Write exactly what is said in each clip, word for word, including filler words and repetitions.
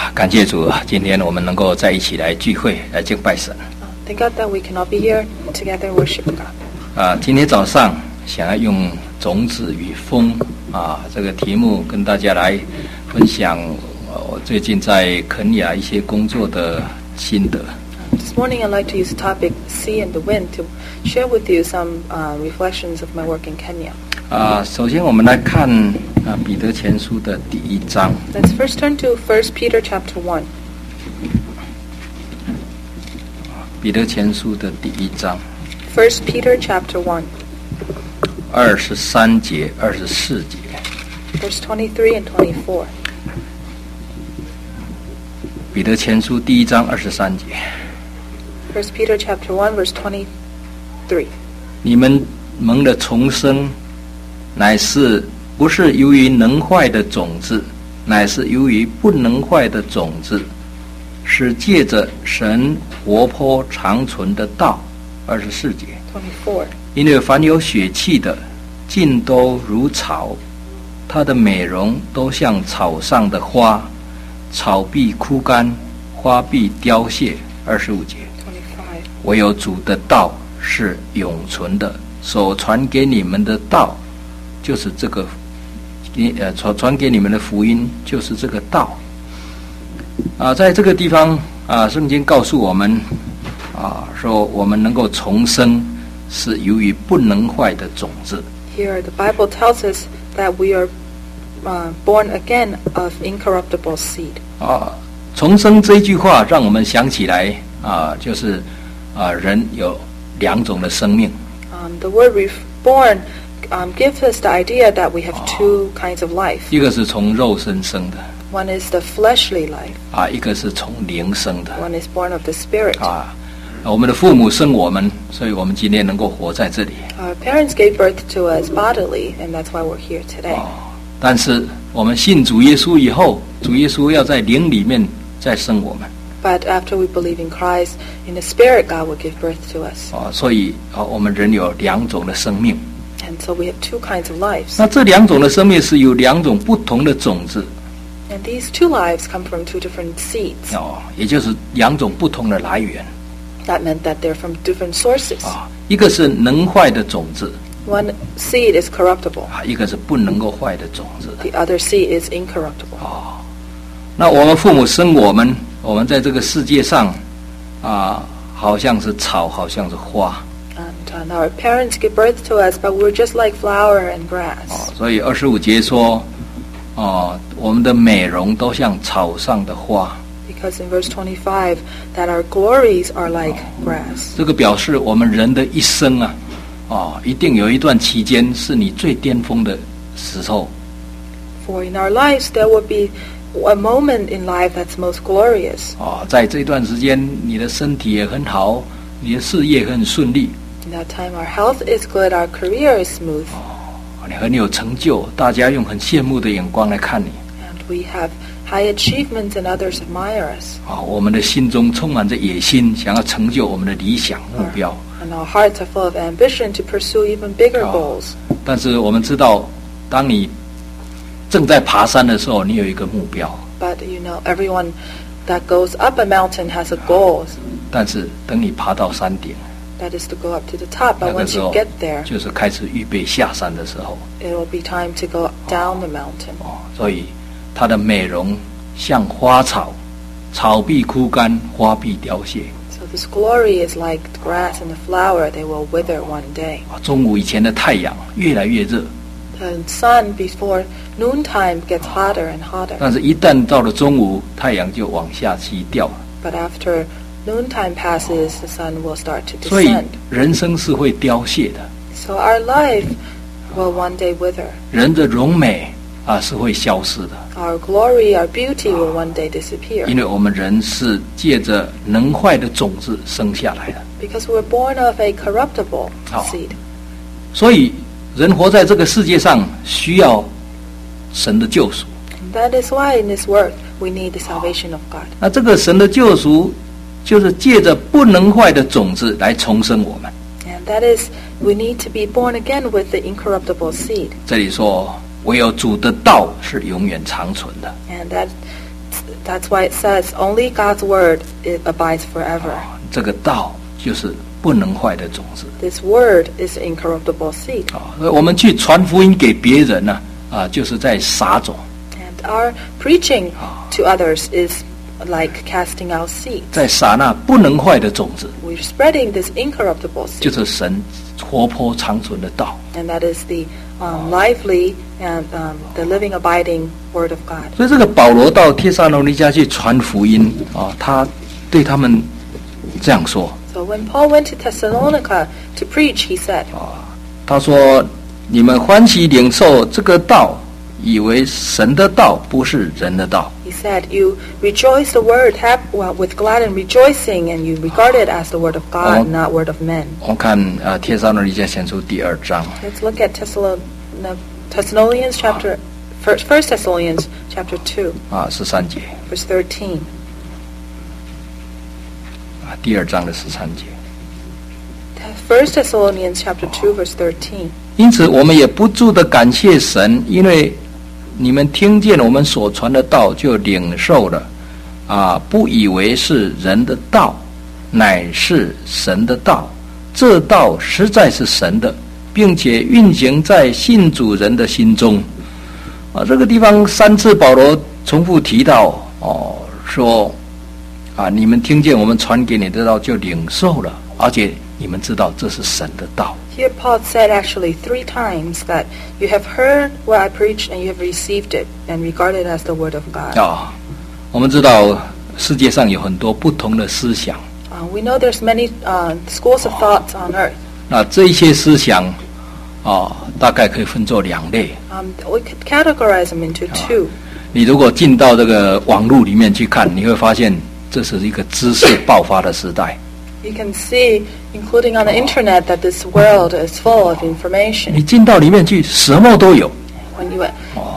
啊，感谢主，今天我们能够在一起来聚会，来敬拜神。 Thank God that we can all be here together worship God. 啊，今天早上想要用种子与风啊这个题目跟大家来分享我最近在肯亚一些工作的心得。 This morning I'd like to use the topic Sea and the Wind to share with you some uh, reflections of my work in Kenya. 啊，首先我们来看啊彼得前书的第一章。 Let's first turn to First Peter chapter one. 彼得前书的第一章。 First Peter chapter one. 二十三节、二十四节。 Verse twenty-three and twenty-four. 彼得前书第一章二十三节。 First Peter chapter one verse twenty-three. 你们蒙了重生，乃是不是由于能坏的种子，乃是由于不能坏的种子，是借着神活泼长存的道。二十四节。 twenty-four. 因为凡有血气的，尽都如草，它的美容都像草上的花，草必枯干，花必凋谢。二十五节。 twenty-five. 唯有主的道是永存的，所传给你们的道就是这个呃传传给你们的福音就是这个道啊。在这个地方啊，圣经告诉我们啊，说我们能够重生是由于不能坏的种子。 Here the Bible tells us that we are uh, born again of incorruptible seed. 啊，重生这一句话让我们想起来啊，就是啊人有两种的生命。 Um, the word reborn um, gives us the idea that we have two kinds of life. 一个是从肉身生的 One is the fleshly life. 啊，一个是从灵生的 One is born of the spirit. 啊。我们的父母生我们，所以我们今天能够活在这里。 Our parents gave birth to us bodily, and that's why we're here today. 哦，但是我们信主耶稣以后，主耶稣要在灵里面再生我们。 But after we believe in Christ, in the spirit, God will give birth to us. 哦，所以啊，我们人有两种的生命。 And so we have two kinds of lives. 那这两种的生命是有两种不同的种子。 And these two lives come from two different seeds. 哦，也就是两种不同的来源。 That meant that they're from different sources. 啊，一个是能坏的种子， One seed is corruptible. 啊，一个是不能够坏的种子。 The other seed is incorruptible. 哦，那我们父母生我们，我们在这个世界上，啊，好像是草，好像是花。 And uh, our parents give birth to us, but we're just like flower and grass. 哦，所以二十五节说，哦，我们的美容都像草上的花。 Because in verse twenty-five, that our glories are like grass. 这个表示我们人的一生啊，哦，一定有一段期间是你最巅峰的时候。 For in our lives, there will be a moment in life that's most glorious. 哦，在这段时间，你的身体也很好，你的事业很顺利。 In that time, our health is good, our career is smooth, 哦，你很有成就，大家用很羡慕的眼光来看你。 and we have high achievements and others admire us. 啊，我们的心中充满着野心，想要成就我们的理想目标。 And our hearts are full of ambition to pursue even bigger goals. 但是我们知道，当你正在爬山的时候，你有一个目标。 But you know, everyone that goes up a mountain has a goal. 但是等你爬到山顶， That is to go up to the top. 那 But 个 once 时 you 候 get there, 就是开始预备下山的时候。 it will be time to go down the mountain. 哦，所以它的美容像花草，草必枯干，花必凋谢。 So this glory is like the grass and the flower. They will wither one day. 啊，中午以前的太阳越来越热， The sun before noontime gets hotter and hotter. 但是一旦到了中午，太阳就往下去掉了。 But after noontime passes, the sun will start to 所以 descend. 人生是会凋谢的， So our life will one day wither. 人的荣美啊是会消失的， Our glory, our beauty will one day disappear. 因为我们人是借着能坏的种子生下来的， Because we're born of a corruptible Oh. seed. 所以人活在这个世界上需要神的救赎。 And that is why in this world we need the salvation of God. 那这个神的救赎，就是借着不能坏的种子来重生我们。 And that is, we need to be born again with the incorruptible seed. 这里说，唯有主的道是永远长存的。 And that That's why it says only God's word it abides forever. 这个道就是不能坏的种子。 This word is incorruptible seed. 啊，所以我们去传福音给别人呢，啊，就是在撒种。 And our preaching to others is like casting out seeds. 在撒那不能坏的种子。 We're spreading this incorruptible seed. 就是神活泼长存的道。 And that is the um, lively and um, the living, abiding word of God. 所以这个保罗到帖撒罗尼迦去传福音啊，他对他们这样说。 So when Paul went to Thessalonica to preach, he said, 啊，他说：“你们欢喜领受这个道，以为神的道不是人的道。” He said, "You rejoice the word have, well, with glad and rejoicing, and you regard it as the word of God, Oh. not word of men." 我们看啊，帖撒罗尼迦前书第二章 Let's look at Thessalon- Thessalonians chapter, first, First Thessalonians chapter two, 啊十三节 verse thirteen. 啊，第二章的十三节。 First Thessalonians chapter two, verse thirteen. 因此，我们也不住的感谢神，因为你们听见我们所传的道，就领受了，啊，不以为是人的道，乃是神的道。这道实在是神的，并且运行在信主人的心中。啊，这个地方三次保罗重复提到，哦，说，啊，你们听见我们传给你的道，就领受了，而且你们知道这是神的道。 Here Paul said actually three times that you have heard what I preached and you have received it and regard it as the word of God. 啊，我们知道世界上有很多不同的思想， Uh, we know there's many uh, schools of thoughts on earth. 那这一些思想啊，大概可以分作两类。 Um, we could categorize them into two. 你如果进到这个网络里面去看，你会发现这是一个知识爆发的时代。 You can see, including on the internet, that this world is full of information. 你进到里面去，什么都有。 When you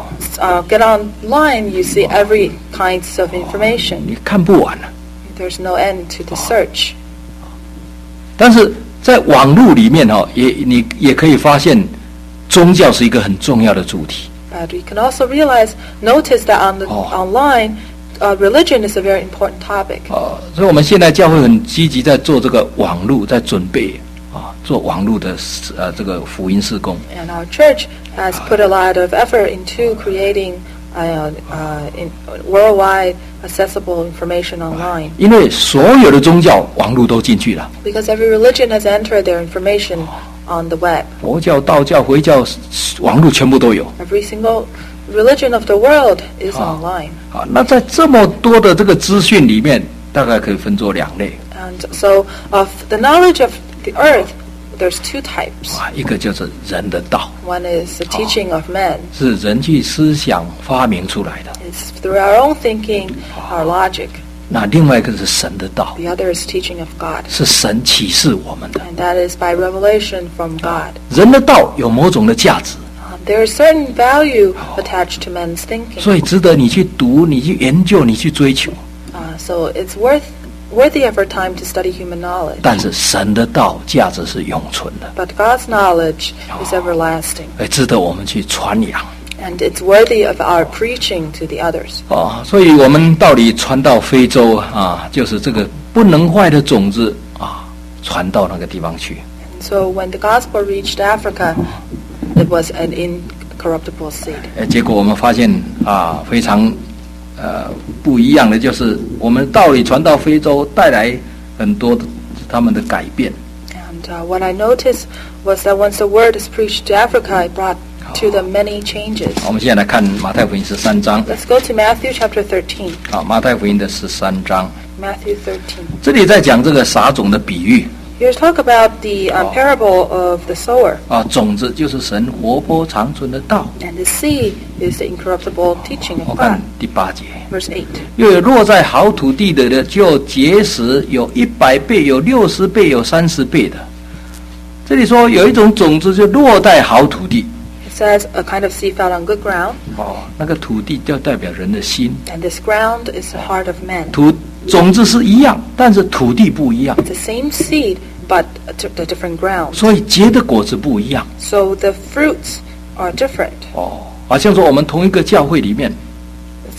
uh, get online, you see every kinds of information. 你看不完了。 There's no end to the search. 但是在网络里面哦，也你也可以发现，宗教是一个很重要的主题。 But we can also realize, notice that on the Oh. online, uh, religion is a very important topic. 啊，所以我们现在教会很积极在做这个网络，在准备啊，做网络的呃这个福音事工。 And our church has put a lot of effort into creating uh, uh, in worldwide accessible information online. 因为所有的宗教网络都进去了， Because every religion has entered their information on the web. 佛教、道教、回教，网络全部都有 Every single religion of the world is Oh. online. 啊。那在这么多的这个资讯里面，大概可以分作两类 And so of the knowledge of the earth, there's two types. 啊，一个就是人的道， One is the teaching of men. 是人去思想发明出来的； It's through our own thinking, our logic. 那另外一个是神的道， The other is teaching of God. 是神启示我们的。 And that is by revelation from God. 人的道有某种的价值， Um, there is certain value attached to men's thinking. 所以值得你去读、你去研究、你去追求。 Uh, so it's worth worthy of our time to study human knowledge. 但是神的道价值是永存的， But God's knowledge is everlasting. 也值得我们去传扬。 And it's worthy of our preaching to the others. 啊，所以我们到底传到非洲啊，就是这个不能坏的种子啊，传到那个地方去。 And so when the gospel reached Africa, it was an incorruptible seed. 呃，结果我们发现啊，非常呃不一样的，就是我们道理传到非洲，带来很多的他们的改变。 And uh, what I noticed was that once the word is preached to Africa, it brought to them many changes. 我们现在来看马太福音十三章 Let's go to Matthew chapter thirteen. 啊，马太福音的十三章， Matthew thirteen. 这里在讲这个撒种的比喻 Here's talk about the um, parable of the sower. 啊，种子就是神活泼长存的道。 And the seed is the incorruptible teaching 我 of 看 God. 第八节。 Verse eight. 又有落在好土地的呢，就结实，有一百倍，有六十倍，有三十倍的。这里说有一种种子就落在好土地， It says a kind of seed fell on good ground, 哦，那个土地就代表人的心。 and this ground is the heart of man. 土种子是一样，但是土地不一样， It's the same seed, but a t- a different ground. 所以结的果子不一样。 So the fruits are different. 哦，好像说我们同一个教会里面， It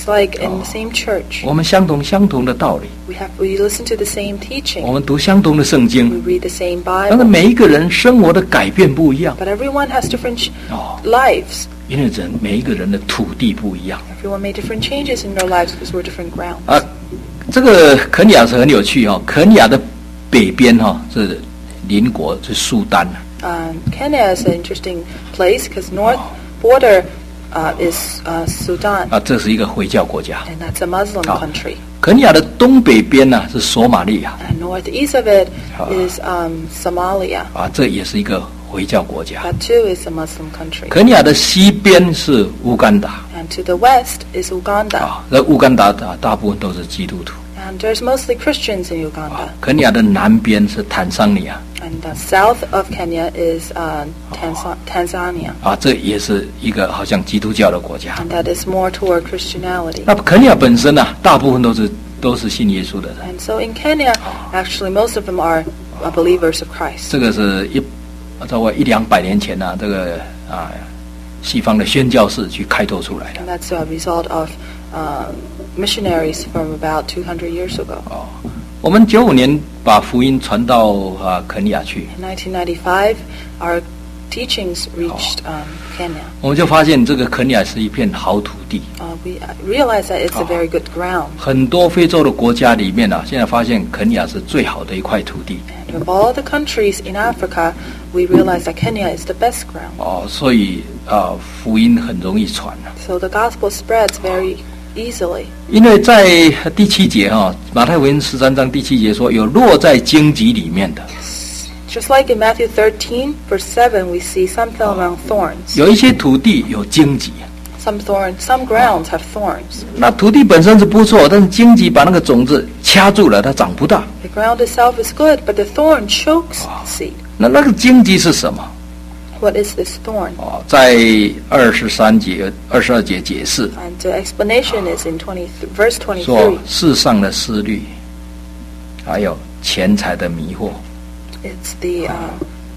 It's like in the same church, 我们相同相同的道理， we have we listen to the same 我 teaching, 们读相同的圣 we 经， read the same 但是 Bible, 每一个人生活的改变不一样 but everyone has different ch- 哦， lives. 因为人每一个人的土地不一样 Everyone made different changes in their lives because we're different grounds. 啊。这个肯尼亚是很有趣哦，肯尼亚的北边哈、哦、是邻国是苏丹。 Um, Kenya is an interesting place because north border uh, is uh, Sudan, 啊，这是一个回教国家。 and that's a Muslim 好 country. 肯尼亚的东北边呢、是索马利亚 And northeast of it Ah. is um, Somalia. 啊，这也是一个回教国家。 That too is a Muslim country. 肯尼亚的西边是乌干达 And to the west is Uganda. 啊，那乌干达大大部分都是基督徒 And there's mostly Christians in 啊 Uganda.。 肯尼亚的南边是坦桑尼亚 And the south of Kenya is uh, Tanza- Tanzania. 啊，这也是一个好像基督教的国家。 And that is more toward Christianity. 那肯尼亚本身呢、大部分都是都是信耶稣的人。 And so in Kenya, actually most of them are uh, believers of Christ. 这个是一在我一两百年前呢、这个啊西方的宣教士去开拓出来的。 And that's a result of uh, missionaries from about two hundred years ago. 哦，我们九五年把福音传到啊肯尼亚去， In nineteen ninety-five, our teachings reached um, Kenya. 我们就发现这个肯尼亚是一片好土地。 Uh, we realized that it's a Oh. very good ground. 很多非洲的国家里面啊，现在发现肯尼亚是最好的一块土地。 And of all the countries in Africa, we realized that Kenya is the best ground. 哦，所以啊福音很容易传啊。 So the gospel spreads very easily. 因为在第七节哈、马太福音十三章第七节说，有落在荆棘里面的， Just like in Matthew thirteen, verse seven, we see some fell among thorns. 有一些土地有荆棘。 Some thorns, some grounds have thorns. 那土地本身是不错，但是荆棘把那个种子掐住了，它长不大。 The ground itself is good, but the thorn chokes the seed. 那那个荆棘是什么？ What is this thorn? 哦，在二十三节、二十二节解释 And the explanation is in twenty, verse 说 twenty-three. 世上的思虑，还有钱财的迷惑， It's the uh,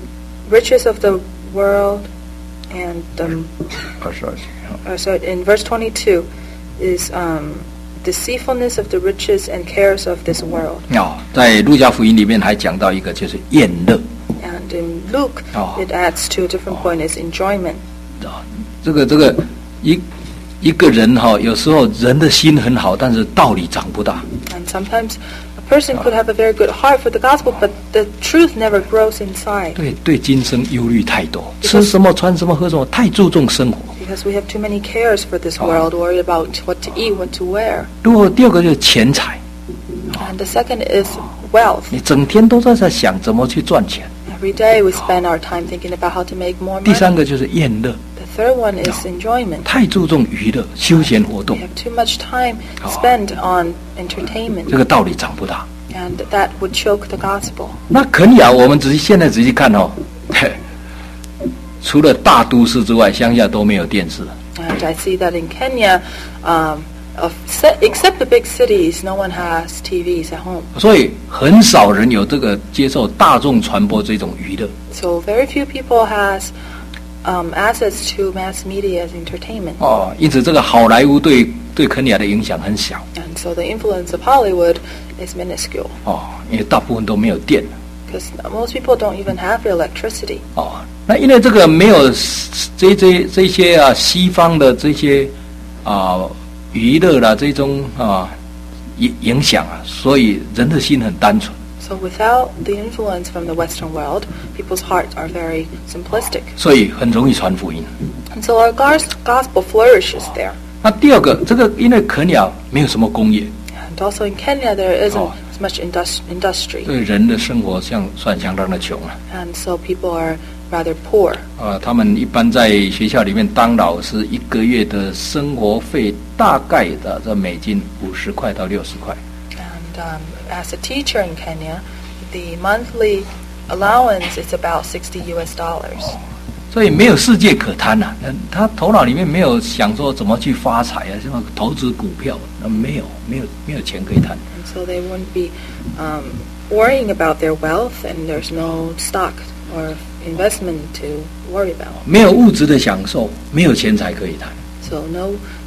riches of the world and um, 二十二节。 uh, so in verse twenty-two is um, deceitfulness of the riches and cares of this world. 哦，在路加福音里面还讲到一个就是宴乐 And in Luke, Oh. it adds to a different point is enjoyment. 啊，这个这个一一个人哈、有时候人的心很好，但是道理长不大。 And sometimes a person could have a very good heart for the gospel, but the truth never grows inside 对对，今生忧虑太多，吃什么穿什么喝什么，太注重生活。 because we have too many cares for this world, worried about what to eat, what to wear. 如果第二个就是钱财， And the second is wealth. 你整天都在在想怎么去赚钱。 Every day we spend our time thinking about how to make more 第三 money. 个就是宴乐， The third one is enjoyment. 太注重娱乐、休闲活 We 动， have too much time Oh. spent on entertainment, 这个道理长不大。 and that would choke the gospel. 那肯尼亚，我们仔细现在仔细看哦，嘿除了大都市之外，乡下都没有电视。 And I see that in Kenya, um, of, se- except the big cities, no one has T Vs at home. 所以很少人有这个接受大众传播这种娱乐。 So very few people has um, access to mass media as entertainment. 哦，因此这个好莱坞对对肯尼亚的影响很小。 And so the influence of Hollywood is minuscule 哦，因为大部分都没有电。 because most people don't even have electricity. 哦，那因为这个没有这这这些啊西方的这些啊娱乐啦这种啊影影响啊，所以人的心很单纯。 So without the influence from the Western world, people's hearts are very simplistic. 所以很容易传福音。 And so our gos- gospel flourishes there. 那第二个，这个因为肯尼亚没有什么工业， And also in Kenya, there isn't Oh. as much indus- industry. 对人的生活像算相当的穷啊。 And so people are rather poor. 啊，他们一般在学校里面当老师，一个月的生活费大概的这美金五十块到六十块。 And um, as a teacher in Kenya, the monthly allowance is about sixty U S dollars. 所以没有世界可贪呐、啊，他头脑里面没有想说怎么去发财啊，什么投资股票，那没有，没有，没有钱可以贪。 And so they wouldn't be um, worrying about their wealth, and there's no stock or investment to worry about. 没有物质的享受，没有钱财可以贪。 So no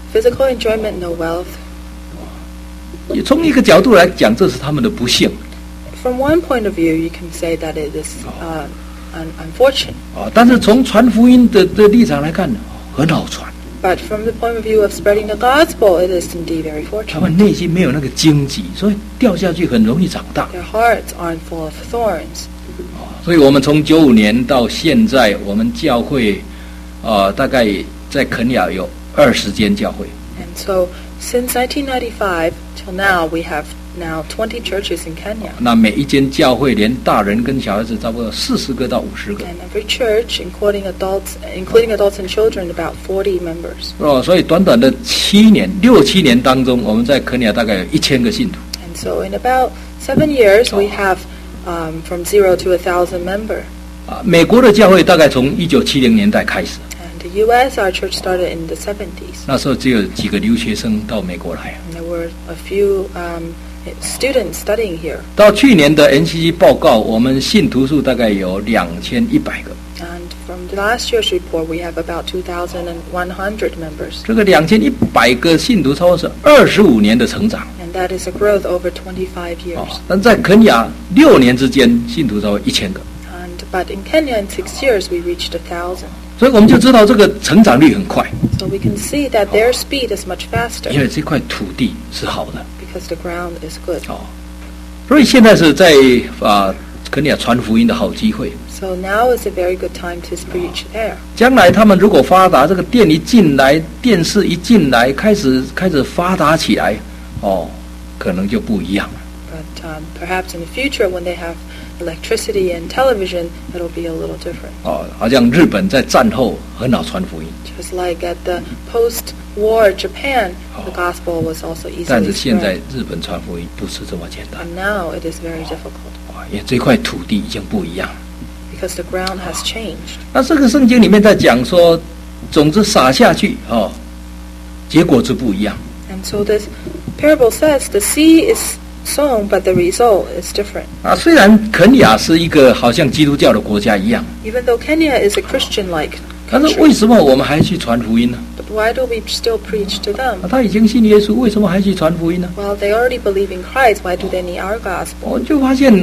physical enjoyment, no wealth. 也从一个角度来讲，这是他们的不幸 From one point of view, you can say that it is uh, un- unfortunate. 啊。但是从传福音的的立场来看，很好传。 But from the point of view of spreading the gospel, it is indeed very 他 fortunate. 们内心没有那个荆棘，所以掉下去很容易长大。 Their hearts aren't full of thorns. 所以我们从九五年到现在，我们教会呃大概在肯亚有二十间教会。 And so, since nineteen ninety-five till now, we have now twenty churches in Kenya. 那每一间教会，连大人跟小孩子，差不多四十个到五十个。 And every church, including adults, including adults and children, about forty members. 哦，所以短短的七年、六七年当中，我们在肯亚大概有一千个信徒。 And so, in about seven years, we have um, from zero to a thousand member. 啊，美国的教会大概从一九七零年代开始， And the U S, our church started in the seventies. 那时候只有几个留学生到美国来。 And there were a few um, students studying here. 到去年的 N C C 报告，我们信徒数大概有两千一百个。 And from the last year's report, we have about two thousand one hundred members. 这个两千一百个信徒，超过是二十五年的成长。 And that is a growth over twenty-five 哦 years.， 但在肯亚六年之间，信徒超过一千个。 And but in Kenya, in six years, we reached a thousand. 所以我们就知道这个成长率很快， So we can see that their speed is much faster 因为这块土地是好的。 because the ground is good. 哦，所以现在是在啊肯亚传福音的好机会。 So now is a very good time to preach there. 将来他们如果发达，这个电一进来，电视一进来，开始开始发达起来，哦，可能就不一样了。 But um, perhaps in the future, when they have electricity and television, it'll be a little different. 哦，好像日本在战后很好传福音， Just like at the post-war Japan, the gospel was also 但 easily 是现在 spread. 日本传福音不是这么简单 And now it is very difficult 啊，因为这块土地已经不一样。 because the ground has changed. 那这个圣经里面在讲说，种子撒下去哦，结果子不一样。 And so this parable says the seed is sown, but the result is different. 啊，虽然肯亚是一个好像基督教的国家一样， Even though Kenya is a Christian-like 但是为 country, 什么我们还去传福音呢？ but why do we still preach to 啊 them? 他已经信耶稣，为什么还去传福音呢？ Well, they already believe in Christ. Why do they need our gospel? 我就发现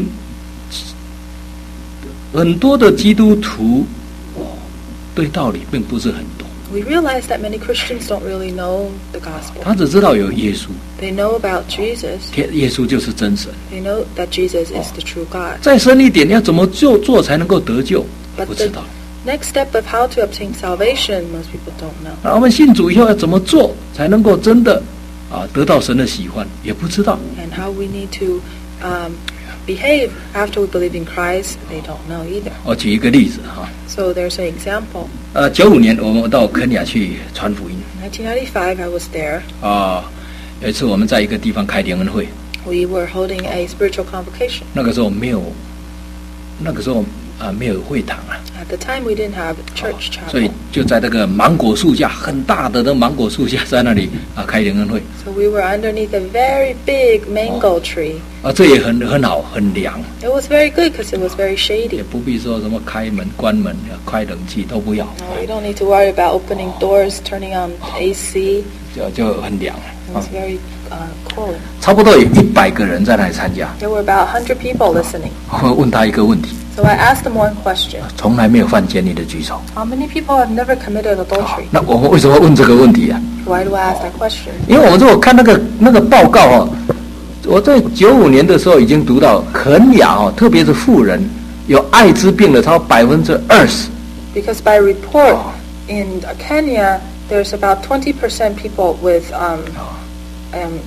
很多的基督徒哦，对道理并不是很懂， We realize that many Christians don't really know the gospel. 他只知道有耶稣， They know about Jesus. 天耶稣就是真神。 They know that Jesus is the true God. 再深一点，要怎么做做才能够得救？ But 不知 the 道。 next step of how to obtain salvation, most people don't know. 那我们信主以后要怎么做才能够真的啊得到神的喜欢？也不知道。 And how we need to um, behave after we believe in Christ, they don't know either. 我举一个例子哈， So there's an example. 呃，九五年我们到肯亚去传福音 nineteen ninety-five, I was there. 啊，有一次我们在一个地方开联恩会， We were holding a spiritual convocation. 那个时候没有，那个时候啊没有会堂啊， At the time, we didn't have a church 所以 chapel. 就在那个芒果树下，很大的那芒果树下，在那里啊开联恩会 So we were underneath a very big mango tree. 啊，这也很很好，很凉， It was very good because it was very 也 shady. 不必说什么开门、关门、开冷气都不要， No, we don't need to worry about opening doors, turning on A C. 就就很凉 It 啊 was。very uh, cool. 差不多有一百个人在那里参加。 There were about one hundred people listening. 我问他一个问题， So I asked them one question. 从来没有犯奸淫的举手。 How many people have never committed adultery? 那我们为什么问这个问题啊？ Why do I ask that question? 因为我们如果看那个那个报告哦，我在九五年的时候已经读到肯亚哦，特别是妇人有艾滋病的超百分之二十。 Because by report in Kenya, there's about twenty percent people with um, um,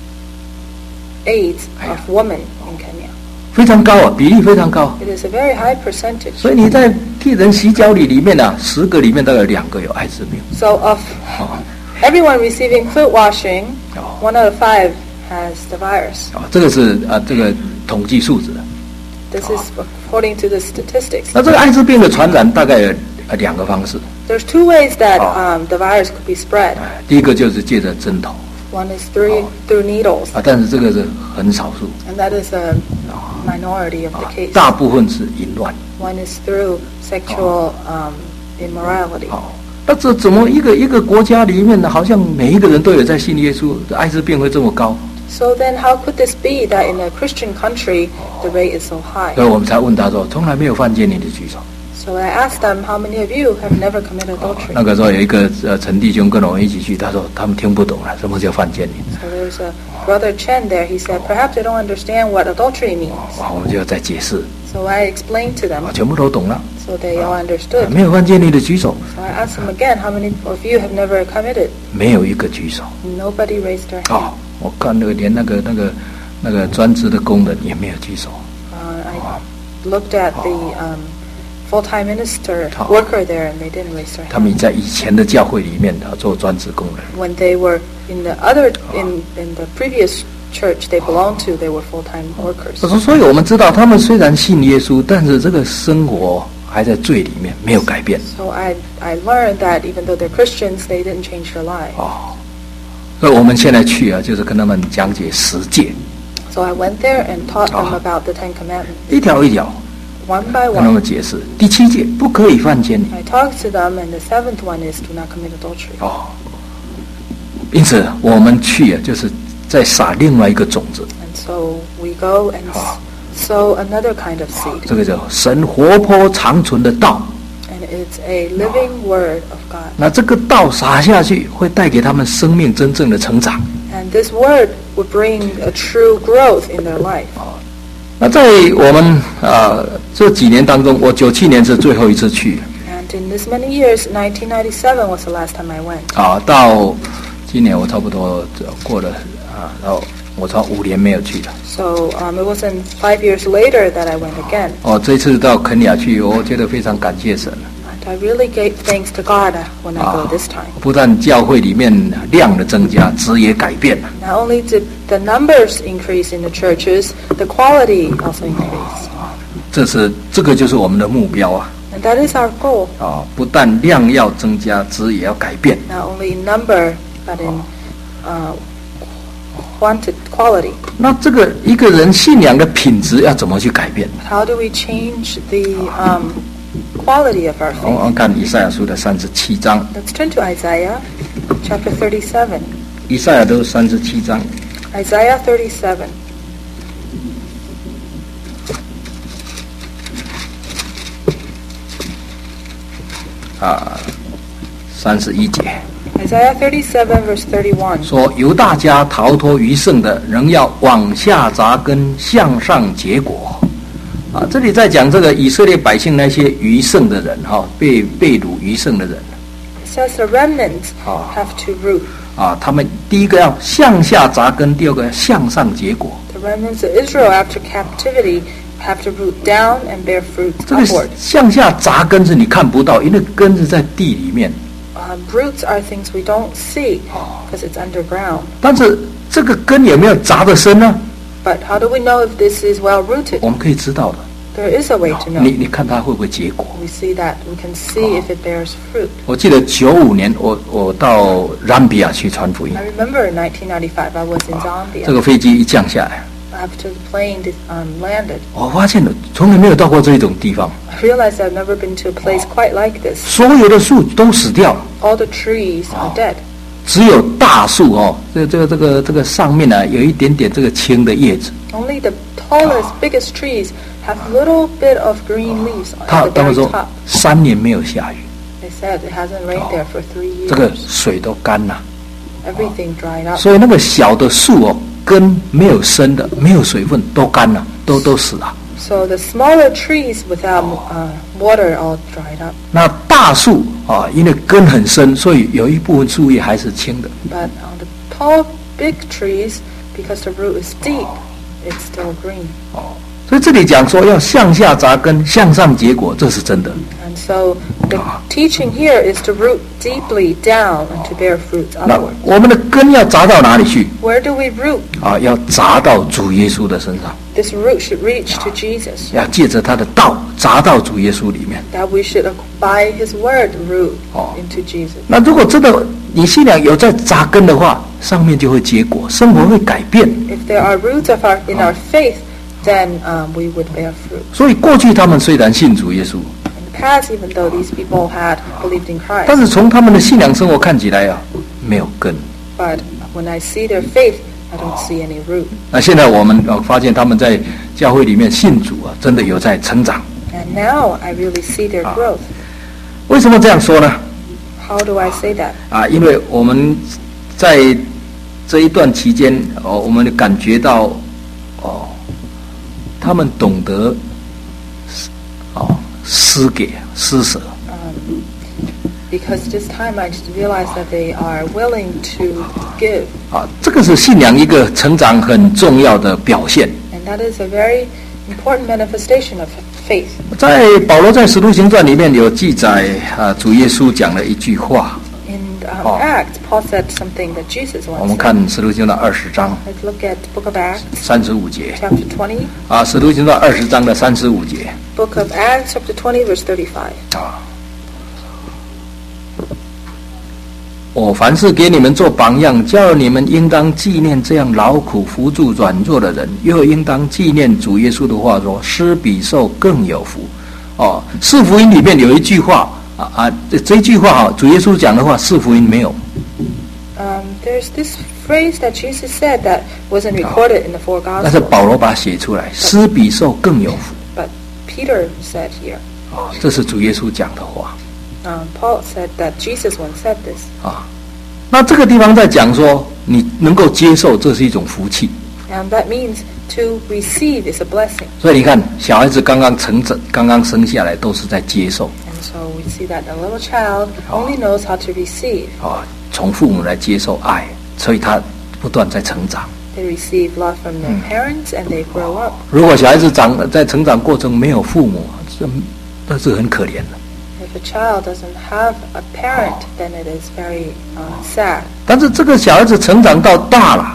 AIDS of women in Kenya. 非常高啊，比例非常高。 It is a very high percentage. 所以你在替人洗脚里里面啊，十个里面大概有两个有艾滋病。 So of 哦 everyone receiving foot washing, Oh. one out of five has the virus. 哦，这个是啊这个统计数字的。 This is according to the statistics. 那这个艾滋病的传染大概有呃两个方式， There's two ways that Oh. um, the virus could be spread. 哎第一个就是借着针头 One is through Oh. through needles, 啊，但是这个是很少数 and that is a minority of 啊 the，case. 大部分是淫乱。 One is through sexual um, immorality. 好， 那这怎么一个一个国家里面呢？好像每一个人都有在信耶稣，艾滋病会这么高？ So then, how could this be that in a Christian country the rate is so high? 所以我们才问他说：“从来没有犯奸淫的举手。” So I asked them, how many of you have never committed adultery? 那个时候有一个呃陈弟兄跟我们一起去，他说他们听不懂了，什么叫犯奸淫？ So there's a brother Chen there. He said, perhaps they don't understand what adultery means. 我们就在解释， So I explained to them, 全部都懂了。 so they all understood. 没有犯奸淫的举手， So I asked them again, how many of you have never committed? 没有一个举手。 Nobody raised their hand. 哦，我看那个连那个那个那个专职的工人也没有举手。 Uh, I looked at the um, full-time minister worker there, and they didn't raise their 他们 hand. 在以前的教会里面啊做专职工人。 When they were in the other in in the previous church they belonged to, they were full-time workers. 所以所以我们知道，他们虽然信耶稣，但是这个生活还在罪里面，没有改变。 So I I learned that even though they're Christians, they didn't change their lives. 哦，所以我们现在去啊，就是跟他们讲解十诫， So I went there and taught them Oh. about the Ten Commandments, 一条一条 one by 跟他 one. 们解释。第七诫不可以犯奸淫。 I talked to them, and the seventh one is do not commit adultery. 哦，因此我们去啊，就是在撒另外一个种子。 And so we go and Oh. sow another kind of seed, 这个叫神活泼长存的道。 and it's a living word of God. 那这个道撒下去，会带给他们生命真正的成长。 And this word would bring a true growth in their life. 那在我们啊、呃、这几年当中，我九七年是最后一次去 And in this many years, nineteen ninety-seven was the last time I went. 啊，到今年我差不多过了啊，然后我超五年没有去了。 So um, it wasn't five years later that I went again. 哦，这次到肯雅去，我觉得非常感谢神。 And I really gave thanks to God when I 啊 go this time. 不但教会里面量的增加，质也改变了。 Not only did the numbers increase in the churches, the quality also increased. 这是这个就是我们的目标啊！ And that is our goal. 啊，不但量要增加，质也要改变。 Not only in number, but in uh, quantity, quality. 那这个一个人信仰的品质要怎么去改变？ How do we change the um, quality of our 我 faith? 们看以赛亚书的三十七章， Let's turn to Isaiah chapter thirty-seven. 以赛亚都三十七章。 Isaiah thirty-seven. 啊，三十一节 Isaiah thirty-seven, verse thirty-one. 说：犹大家逃脱余剩的，仍要往下扎根，向上结果。啊，这里在讲这个以色列百姓那些余剩的人，哈、被被掳余剩的人， It says the remnants Oh. have to root. 啊，他们第一个要向下扎根，第二个要向上结果。 The remnants of Israel after captivity have to root down and bear fruit 这个 upward. 向下扎根是你看不到，因为根是在地里面。 Um, roots are things we don't see because it's underground. 但是这个根有没有扎得深呢？ But how do we know if this is well rooted? 我们可以知道的。 There is a way to 你 know. 你看它会不会结果？ We see that. We can see if it bears fruit. 我记得九五年我我到兰比亚去传福音 I，remember in nineteen ninety-five I was in 这 Zambia 个飞机一降下来， after the plane um, landed. 我发现了从来没有到过这种地方， I realized I've never been to a place quite like this. 所有的树都死掉了， All the trees are dead. 只有大树哦，这这个这个这个上面呢、有一点点这个青的叶子。 Only the tallest, biggest trees have a little bit of green leaves 他 at 他 the 们 very 说 top. 三年没有下雨， They said it hasn't rained there for three 这个 years. 水都干了， Everything dried up. 所以那个小的树哦，根没有深的，没有水分，都干了，都都死了。 So the smaller trees without uh, water all dried up. 那大树啊，因为根很深，所以有一部分树叶还是青的。 But on the tall, big trees, because the root is deep, it's still green. 所以这里讲说要向下扎根，向上结果，这是真的。 And so the teaching here is to root deeply down and to bear fruits 那 upward. 我们的根要扎到哪里去 Where do we root? 啊？要扎到主耶稣的身上， This root should reach to Jesus. 要借着他的道扎到主耶稣里面。 That we should, by His word, root Oh. into Jesus. 那如果真的你信仰有在扎根的话，上面就会结果，生活会改变。 If there are roots of our, in our faith, then um, we would bear fruit. 所以过去他们虽然信主耶稣， In past, even though these people had believed in 但 Christ. 是从他们的信仰生活看起来啊，没有根。 But when I see their faith, I don't see any root. 那现在我们呃发现他们在教会里面信主啊，真的有在成长。 And now I really see their growth. 为什么这样说呢？ How do I say that? 啊，因为我们在这一段期间，哦，我们感觉到，哦，他们懂得，哦，施给施舍。 Um, because this time I just realized that they are willing to give. 啊，这个是信仰一个成长很重要的表现。 And that is a very important manifestation of faith. 在保罗在《使徒行传》里面有记载，啊，主耶稣讲了一句话。 In um, Oh. Acts, Paul said something that Jesus 我们 once 看 said. 《使徒行传》二十章 Let's look at Book of Acts, 三十五节。 chapter twenty. 啊，《使徒行传》二十章的三十五节。 Book of Acts, chapter twenty, verse thirty-five. 啊，我凡事给你们做榜样，叫你们应当纪念这样劳苦扶助软弱的人，又应当纪念主耶稣的话说：施比受更有福。哦，四福音里面有一句话啊啊，这这句话哈，主耶稣讲的话，四福音没有。 Um, there's this phrase that Jesus said that wasn't recorded in the four 但是 Gospels, 保罗把它写出来，施比受更有福。 but Peter said here. 哦，这是主耶稣讲的话 Um, Paul said that Jesus once said this. 啊。那这个地方在讲说，你能够接受，这是一种福气。 And that means to receive is a blessing. 所以你看，小孩子刚刚成长、刚刚生下来，都是在接受 And so we see that a little child only knows how to receive. 啊，从父母来接受爱，所以他不断在成长。 They receive love from their parents and they grow up. 如果小孩子长在成长过程没有父母，这那是很可怜的。 If a child doesn't have a parent, then it is very uh, sad. 但是这个小孩子成长到大了，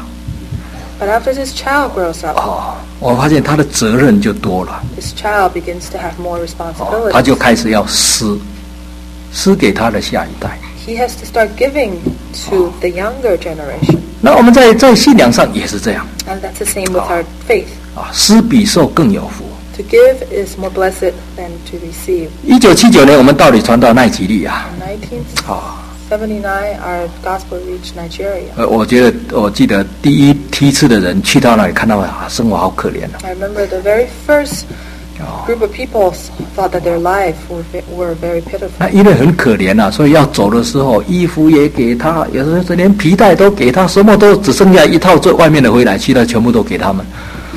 But after this child grows up, 哦，我发现他的责任就多了， this child begins to have more 哦，他 responsibilities. 就开始要施，施给他的下一代。 He has to start giving to the younger generation. 那我们在在信仰上也是这样 And that's the same with our faith. 啊，施比受更有福。 To give is more blessed than to receive. 一九七九年，我们到底传到奈及利亚 In nineteen 啊。 seventy-nine, our gospel reached Nigeria. 呃，我觉得我记得第一梯次的人去到那里看到啊，生活好可怜啊。 I remember the very first 哦， group of people thought that their life were, ve- were very pitiful. 那因为很可怜啊，所以要走的时候，衣服也给他，有时候连皮带都给他，什么都只剩下一套最外面的回来，其他全部都给他们。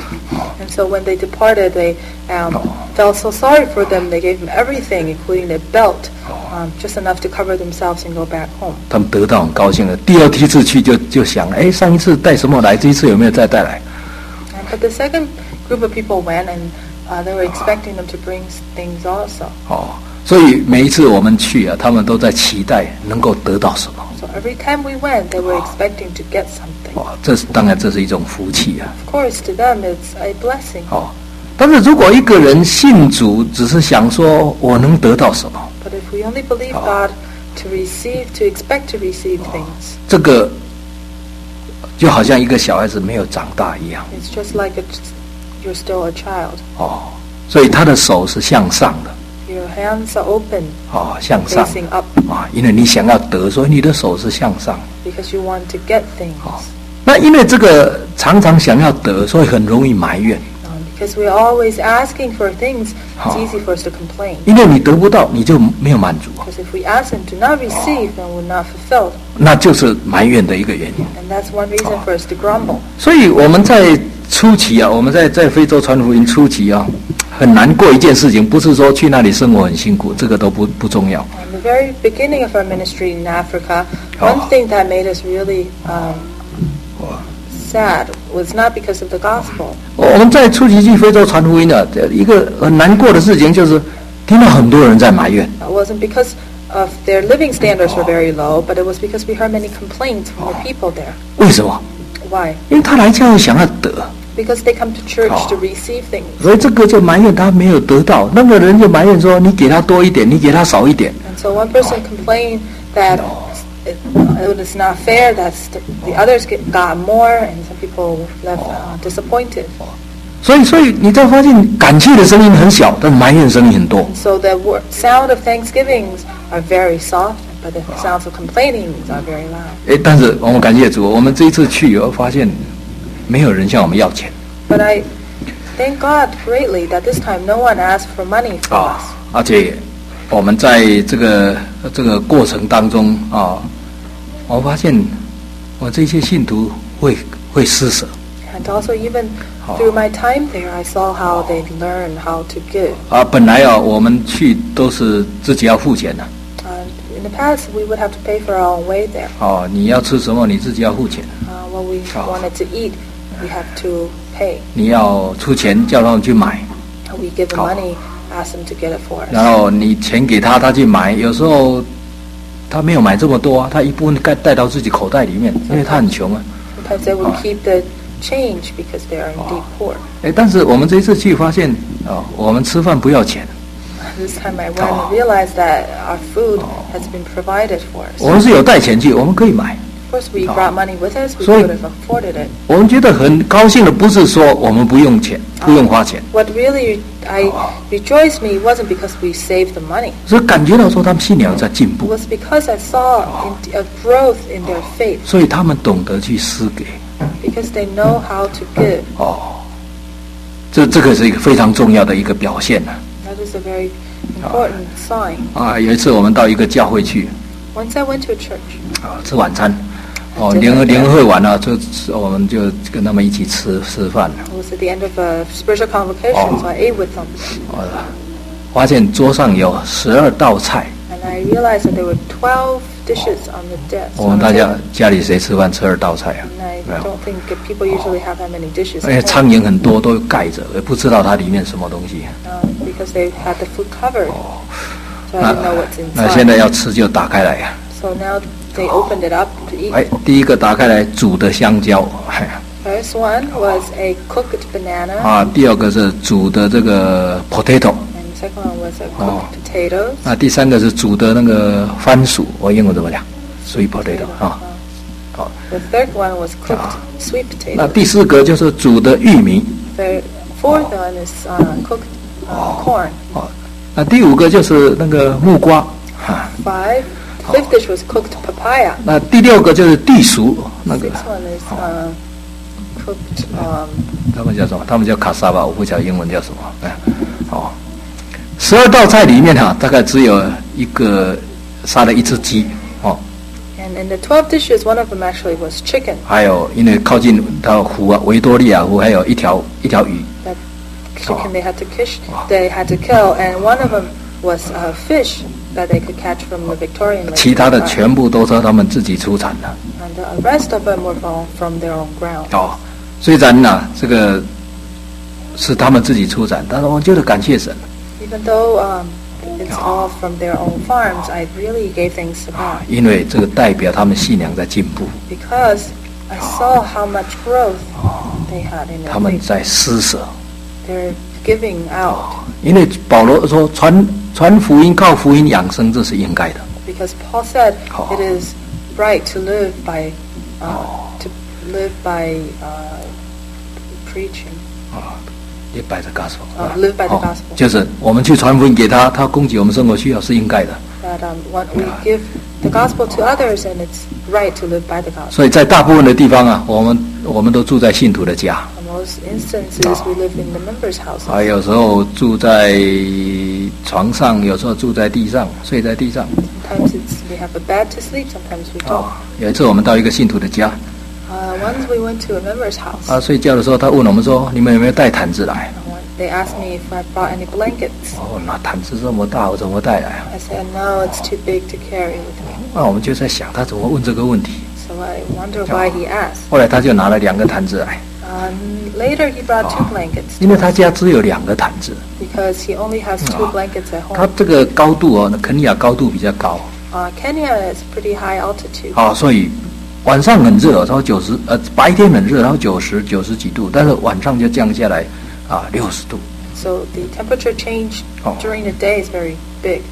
And so when they departed, they um, felt so sorry for them. They gave them everything, including their belt, um, just enough to cover themselves and go back home. 他们得到很高兴了。第二梯次去就就想，哎，上一次带什么来，这一次有没有再带来？ And, but the second group of people went, and uh, they were expecting them to bring s- things also. 哦，所以每一次我们去啊，他们都在期待能够得到什么。 So every time we went, they were expecting to get something. 哦，这是当然这是一种福气啊。 Of course, to them, it's a blessing. 哦，但是如果一个人信主，只是想说我能得到什么， But if we only believe God to receive, to expect to receive things, 这个就好像一个小孩子没有长大一样。 it's just like a, you're still a child. 哦，所以他的手是向上的， Your hands are open, 哦，向上 facing up, 啊，因为你想要得，所以你的手是向上。 because you want to get things. 好，那因为这个常常想要得，所以很容易埋怨。 Um, because we're always asking for things, it's Oh. easy for us to complain. 因为你得不到，你就没有满足， Because if we ask and do not receive, then we're not fulfilled. 那就是埋怨的一个原因。 And that's one reason for us to grumble. 所以我们在初期啊，我们在在非洲传福音初期啊，很难过一件事情，不是说去那里生活很辛苦，这个都不不重要。 In the very beginning of our ministry in Africa, Oh. one thing that made us really um, sad was not because of the gospel. 我们在初期去非洲传福音的一个很难过的事情，就是听到很多人在埋怨。 It wasn't because of their living standards were very low, but it was because we heard many complaints from the people there. 为什么？ Why? 因为他来教会想要得， Because they come to church Oh. to receive things. 所以这个就埋怨他没有得到，那个人就埋怨说你给他多一点，你给他少一点。 And so one person complained that it, it was not fair, that the, the others get, got more, and some people left uh, disappointed. 所以，所以你才发现感谢的声音很小，但埋怨的声音很多。 So the word, sound of thanksgivings are very soft, but the sounds of complainings are very loud. 哎，但是我们感谢主，我们这一次去以后发现，没有人向我们要钱。 But I thank God greatly that this time no one asked for money from 啊 us.， 而且我们在这个这个过程当中啊，我发现我这些信徒会会施舍。 And also even through my time there, I saw how they learn how to give. 啊，本来啊，我们去都是自己要付钱的。 Uh, in the past, we would have to pay for our own way there. 哦，你要吃什么，你自己要付钱。 Uh, what we wanted to eat, we have to pay. 你要出钱叫他们去买， We give them money, ask them to get it for us. 然后你钱给他，他去买。有时候他没有买这么多啊，他一部分该带到自己口袋里面，因为他很穷啊。 Sometimes they would keep the change because they are indeed poor. 哎，但是我们这一次去发现，哦，我们吃饭不要钱。 This time I went and realized that our food has been provided for us. 我们是有带钱去，我们可以买。 Of course, we brought money with us. We 所以 could have afforded it. 我们觉得很高兴的，不是说我们不用钱，不用花钱， What really I rejoiced me wasn't because we saved the money. 是感觉到说他们信仰在进 It 步， was because I saw in, a growth in their faith, 所以他们懂得去施给。 because they know how to give. 哦，这这个是一个非常重要的一个表现啊！ That is a very important sign. 啊，有一次我们到一个教会去， Once I went to a church, 啊，吃晚餐，哦，联合联合会完了，就我们就跟他们一起吃吃饭了。 it was at the end of a spiritual convocation, so I ate with them. 哦，发现桌上有十二道菜， And I realized that there were twelve dishes on the desk. 我们大家家里谁吃饭吃二道菜啊？ And I don't think that people usually have that many dishes. 而且 at 苍 home, 蝇很多，都盖着，也不知道它里面什么东西。 um, because they had the food covered, so I 那 didn't know what's 那现 inside. 在要吃就打开来呀、 So now they opened it up to eat. 哎，第一个打开来煮的香蕉，哎 First one was a cooked banana, 啊，第二个是煮的这个 potato， and the second one was a Oh. cooked potatoes. 啊，第三个是煮的那个番薯，我英文怎么讲 ？sweet potato 啊， 好， The third one was cooked sweet 那 potatoes. 第四个就是煮的玉米， The fourth one is uh, cooked uh, corn. 哦，那第五个就是那个木瓜，哈、 Five. Fifth dish was cooked papaya. 那第六个就是地薯，那个 Sixth one is uh, cooked um, 他们叫什么？他们叫卡萨吧，我不晓得英文叫什么。哎，哦，十二道菜里面哈、大概只有一个杀了一只鸡，哦， and in the twelve dishes, one of them actually was chicken. 还有因为靠近它湖啊，维多利亚湖，还有一条一条鱼， That chicken they had to kish, they had to kill, and one of them was a fish that they could catch from the Victorian Lake. 其他的全部都是他们自己出产的。 And the rest of them were from, from their own ground. 哦，虽然呢、这个是他们自己出产，但是我觉得感谢神。 Even though um, it's all from their own farms, I really gave thanks to God 因为这个代表他们信仰在进步， because I saw how much growth they had in 他 their 们 faith. 在施舍。 They're giving out 因为保罗说传传福音靠福音养生，这是应该的。 because Paul said Oh. it is right to live by uh, to live by uh, preaching. 也摆着 gospel， Uh, live by the gospel. 就是我们去传福音给他，他供给我们生活需要是应该的。 That um, what we give the gospel to others, and it's right to live by the gospel. 所以在大部分的地方啊，我们我们都住在信徒的家， In most instances, we live in the members' houses. 啊，有时候住在床上，有时候住在地上，睡在地上。 Sometimes it's we have a bed to sleep. Sometimes we don't. 啊，有一次我们到一个信徒的家， Uh, once we went to a member's house. 他睡觉的时候，他问我们说：“你们有没有带毯子来 They asked me if I brought any blankets.？” 哦，那毯子这么大，我怎么带来啊？ I said, no, it's too big to carry with me. 那我们就在想，他怎么问这个问题？ So I wonder why he asked. 后来他就拿了两个毯子来， Um, later, he brought two blankets 因为他家只有两个毯子， because he only has two blankets at 他 home. 这个高度哦，那肯尼亚高度比较高， Uh, Kenya is pretty high altitude. 啊，所以晚上很热，然后九十呃白天很热，然后九十九十几度，但是晚上就降下来啊六十度。 So the temperature change Oh. during the day is very big.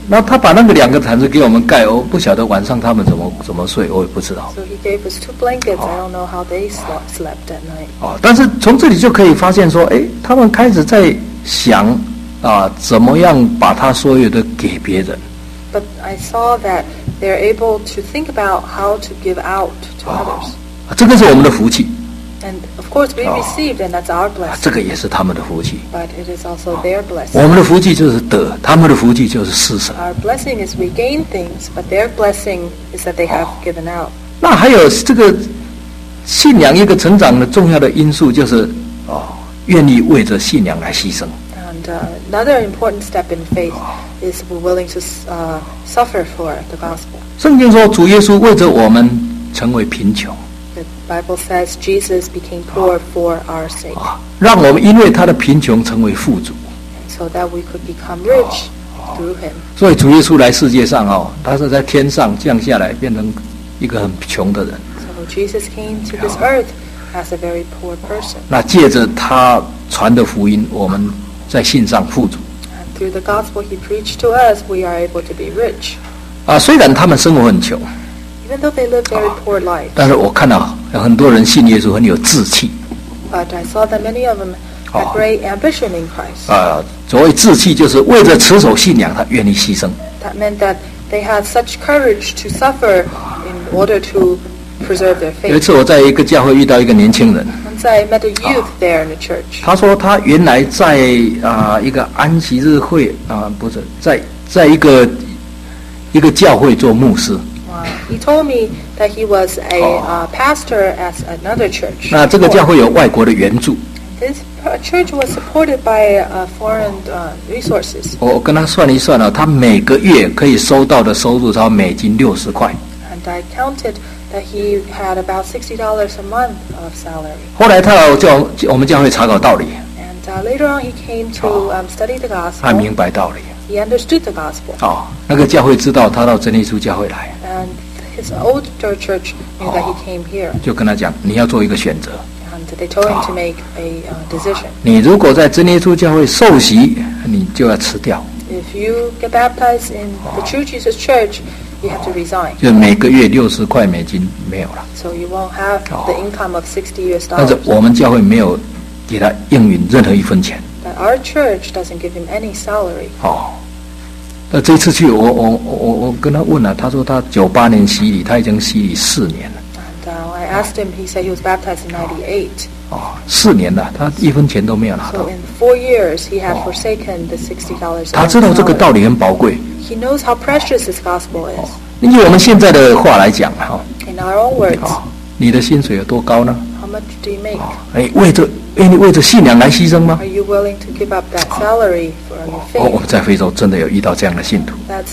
那他把那个两个毯子给我们盖，我不晓得晚上他们怎么怎么睡，我也不知道。 So he gave us two blankets. I don't know how they slept at night. 哦，但是从这里就可以发现说，哎，他们开始在想啊，怎么样把他所有的给别人。 But I saw that they're able to think about how to give out to others. 这个是我们的福气。 And of course we received, and that's our blessing. 这个也是他们的福气。 But it is also their blessing. 我们的福气就是得，他们的福气就是施舍。 Our blessing is we gain things, but their blessing is that they have given out. 那还有这个信仰一个成长的重要的因素就是哦，愿意为着信仰来牺牲。 And uh, another important step in faith is we're willing to uh, suffer for the gospel. 圣经说，主耶稣为着我们成为贫穷。 The Bible says Jesus became poor for our sake. 让我们因为他的贫穷成为富足。 So that we could become rich through him. 所以主耶稣来世界上哦，他是在天上降下来，变成一个很穷的人。 So Jesus came to this earth as a very poor person. 那借着他传的福音，我们在信上富足。 And through the gospel he preached to us, we are able to be rich. 啊，虽然他们生活很穷。 Even though they live very poor lives. 但是我看到很多人信耶稣很有志气。 But I saw that many of them had great ambition in Christ. 啊，所谓志气就是为着持守信仰，他愿意牺牲。 That meant that they had such courage to suffer in order to preserve their faith. 有一次我在一个教会遇到一个年轻人。 Once I met a youth there in the church. 他说他原来在啊、呃、一个安息日会啊、呃、不是在在一个一个教会做牧师。 He told me that he was a uh, pastor at another church. 那这个教会有外国的援助。 This church was supported by uh, foreign uh, resources. 我跟他算一算了，他每个月可以收到的收入超美金六十块。 And I counted that he had about sixty dollars a month of salary. 后来他要叫我们教会查考道理。 And uh, later on, he came to um, study the gospel. 他明白道理。 He understood the gospel. 哦，那个教会知道他到真耶稣教会来。 And his older church knew that he came here. 就跟他讲，你要做一个选择。 And they told him to make a uh, decision. 你如果在真耶稣教会受洗，你就要辞掉。 If you get baptized in the True Jesus Church, you have to resign. 就每个月六十块美金没有了。 So you won't have the income of sixty U S dollars. 但是我们教会没有给他应允任何一分钱。 But our church doesn't give him any salary. 哦，那这次去我我我我跟他问了，他说他九八年洗礼，他已经洗礼四年了。 And uh, I asked him. He said he was baptized in ninety-eight. 哦，四年了，他一分钱都没有拿到。 So in four years, he had forsaken the sixty dollars. 他知道这个道理很宝贵。 He knows how precious this gospel is. 以我们现在的话来讲，哈， In our own words, 你的薪水有多高呢？ how much do you make? 哎，为着愿意为着信仰来牺牲吗？ Are you willing to give up that salary for your 哦，我 faith? 们在非洲真的有遇到这样的信徒。 That's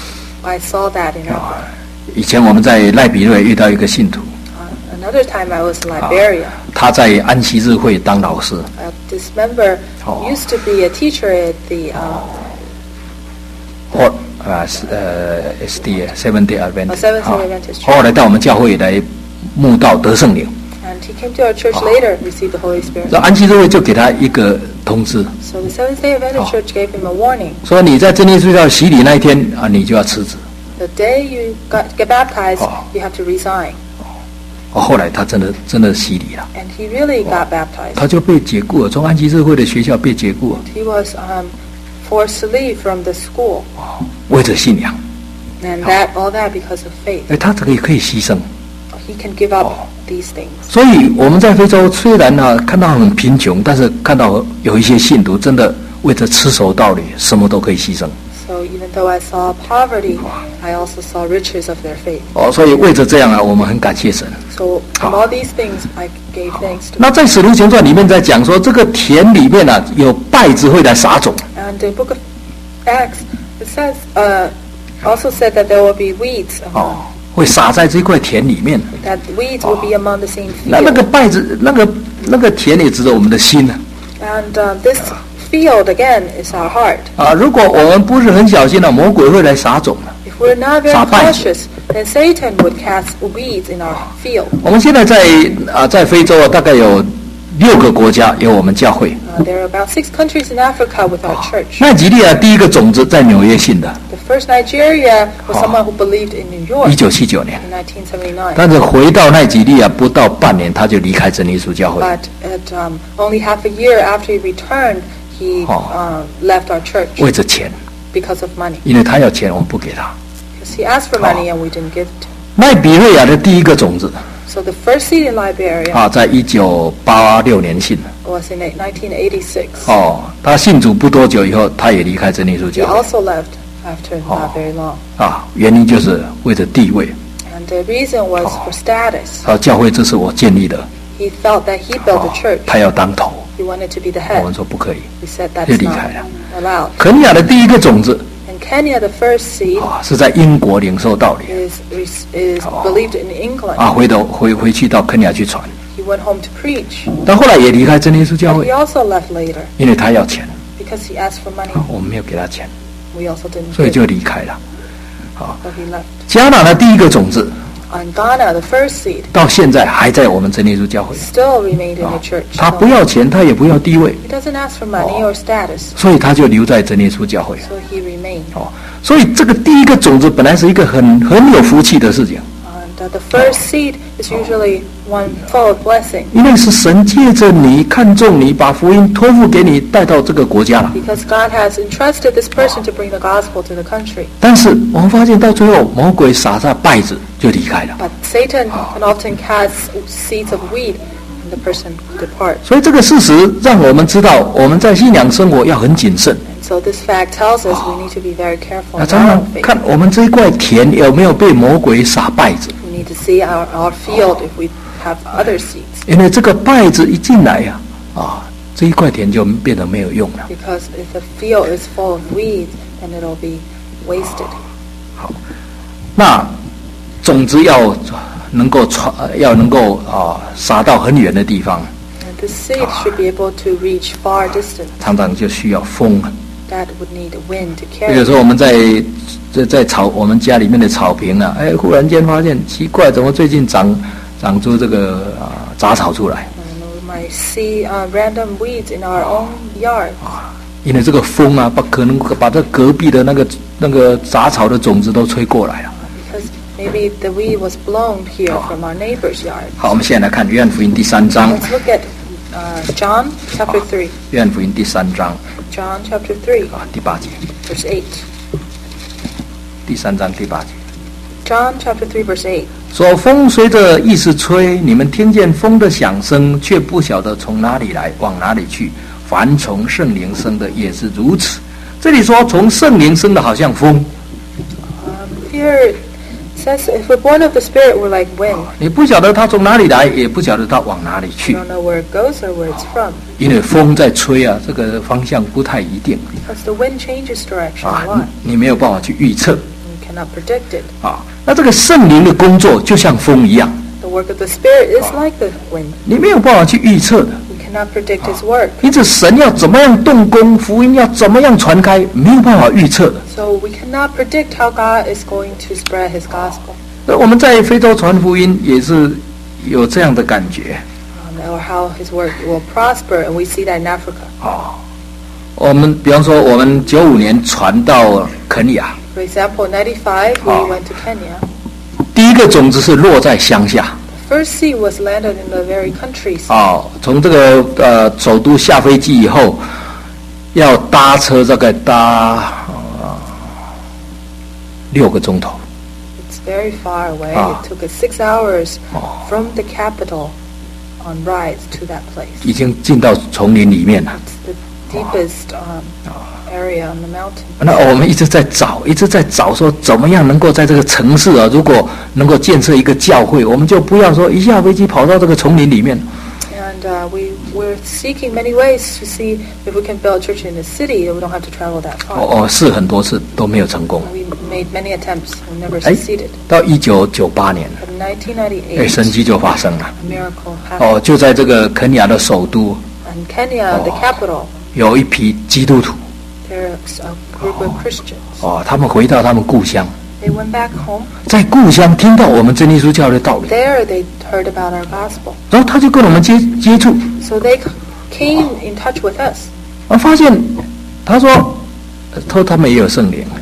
I saw that in our. 以前我们在赖比瑞遇到一个信徒， Uh, another time I was in Liberia. 他在安息日会当老师。 Uh, this member used to be a teacher at the um, 或啊是呃 S D Seventh Day Adventist， Seventh Day Adventist 后来到我们教会来慕道得圣灵。 and he came to our church later, received the Holy Spirit. 那安息日会就给他一个通知， So the Seventh Day Adventist Church gave him a warning. 说你在真耶稣教洗礼那一天啊，你就要辞职。 The day you got, get baptized, Oh. you have to resign. 哦，后来他真的真的洗礼了， And he really got baptized. 他就被解雇了，从安息日会的学校被解雇了， He was um, forced to leave from the school. 为着信仰。 And that all that because of faith. 哎，他这个也可以牺牲。 He can give up these things. 所以我们在非洲虽然呢、啊、看到很贫穷，但是看到有一些信徒真的为着持守道理，什么都可以牺牲。 So even though I saw poverty, I also saw riches of their faith. 哦，所以为着这样啊，我们很感谢神。 So from all these things, I gave thanks to. 那在使徒行传里面在讲说，这个田里面啊有稗子会来撒种。 And the book of Acts, it says, uh, also said that there will be weeds. 哦 Among,， 会撒在这块田里面。 that weeds will be among the same 那那个 field. 稗子，那个那个田也指着我们的心呢。 And uh, this field again is our heart. 啊，如果我们不是很小心呢、啊，魔鬼会来撒种的。 If we're not very 撒稗子。 cautious, then Satan would cast weeds in our field. 我们现在在啊，在非洲啊，大概有六个国家有我们教会。 Uh, there are about six countries in Africa with our church. 奈及利亚第一个种子在纽约信的。 The first Nigeria was someone who believed in New York 一九七九年。 in nineteen seventy-nine. 但是回到奈及利亚不到半年，他就离开真耶稣教会。 But at um, only half a year after he returned, he uh, left our church 为着钱， because of money. 因为他要钱，我们不给他。 Because he asked for money and we didn't give it to him. 奈比瑞亚的第一个种子 So the first seed in Liberia 啊，在一九八六年信。 was in nineteen eighty-six. 哦，他信主不多久以后，他也离开真耶稣 He 教会。 also left after not very long. 啊，原因就是为着地位。 And the reason was for status. 啊，教会这是我建立的， He felt that he built the church. 他要当头。 He wanted to be the 我 head. 们说不可以。 We said 就 that's 离 not 开了。 allowed. 肯尼亚的第一个种子 In Kenya, the first seed 啊，是在英国领受道理 is is believed in England. 啊，回头回回去到肯尼亚去传。 He went home to preach. 但后来也离开真耶稣教 But 会 he，also left later 因为他要钱， because he asked for money. 啊我们没有给他钱， We also didn't 所以 give. 就离开了。啊， So he left. 加纳的第一个种子 On Ghana, the first seed 到现在还在我们真耶稣教会。 still remained in 啊 the church. 他 So 不要钱，他也不要地位， he doesn't ask for money or status. 所以他就留在真耶稣教会。 So he remained. 哦，所以这个第一个种子本来是一个很很有福气的事情， And uh, the first seed is usually one full of blessing 因为是神借着你看中你，把福音托付给你，带到这个国家了。 because God has entrusted this person to bring the gospel to the country. 但是我们发现到最后，魔鬼撒下稗子就离开了。 But Satan can often cast seeds of weed and the person departs. 所以这个事实让我们知道，我们在信仰生活要很谨慎。 And so this fact tells us we need to be very careful 那 in 常 our 常 own faith. 看我们这一块田有没有被魔鬼撒稗子， We need to see our, our field if we have other seeds. 因为这个稗子一进来呀、啊，啊，这一块田就变得没有用了。 Because if the field is full of weeds, then it'll be wasted. 好，那种子要能够传，要能够啊撒到很远的地方， And the seed should be able to reach far distance. 常常就需要风。 That would need wind to 有 carry. 时候我们在在在草我们家里面的草坪啊，哎，忽然间发现奇怪，怎么最近长长出这个啊杂草出来？ And we might see uh, random weeds in our own yard. 因为这个风啊，把可能把这隔壁的那个那个杂草的种子都吹过来了。 Because maybe the weed was blown here from our neighbor's yard. 好，我们现在来看约翰福音第三章， Let's look at uh, John chapter three. 约翰福音第三章 John chapter three, 啊第八节， verse eight. 第三章第八节。 John chapter three, verse eight. 说风随着意思吹，你们听见风的响声，却不晓得从哪里来，往哪里去。凡从圣灵生的也是如此。这里说从圣灵生的好像风， Um, here it says, if we're born of the Spirit, we're like wind. 你不晓得它从哪里来，也不晓得它往哪里 We 去， don't know where it goes or where it's from. 因为风在吹啊，这个方向不太一定 Because the wind changes direction 啊 a lot. 你，你没有办法去预测 We cannot predict it. 啊。那这个圣灵的工作就像风一样， The work of the Spirit is like the wind. 你没有办法去预测的。 We cannot predict His work. 因此，神要怎么样动工，福音要怎么样传开，没有办法预测的。 So we cannot predict how God is going to spread His gospel. 那我们在非洲传福音也是有这样的感觉 Um, or how His work will prosper, and we see that in Africa. 哦。我们比方说，我们九五年传到肯尼亚， For example, in ninety-five, we Oh. went to Kenya. 第一个种子是落在乡下 The first seed was landed in the very countryside. 哦。从这个呃首都下飞机以后，要搭车大概搭呃六个钟头 It's very far away. Ah. It took us six hours 哦， from the capital on rides to that place. 已经进到丛林里面了。 It's the deepest um, area on the mountain. 那我们一直在找，一直在找，说怎么样能够在这个城市啊，如果能够建设一个教会，我们就不要说一下飞机跑到这个丛林里面。 And uh, we, we're seeking many ways to see if we can build a church in the city that we don't have to travel that 哦 far. 哦，试很多次都没有成功。 We made many attempts and never 哎 succeeded. 到一九九八年， But in nineteen 哎， ninety-eight, 神迹就发生了。 a miracle 哦， happened. 就在这个肯尼亚的首都， In Kenya, the capital, 有一批基督徒， there's a group of Christians. 哦，他们回到他们故乡， They went back home. 在故乡听到我们真耶稣教的道理， There they heard about our gospel. 然后他就跟我们接接触， So they c- came in touch with us. 然后发现，他说，呃他说他们也有圣灵，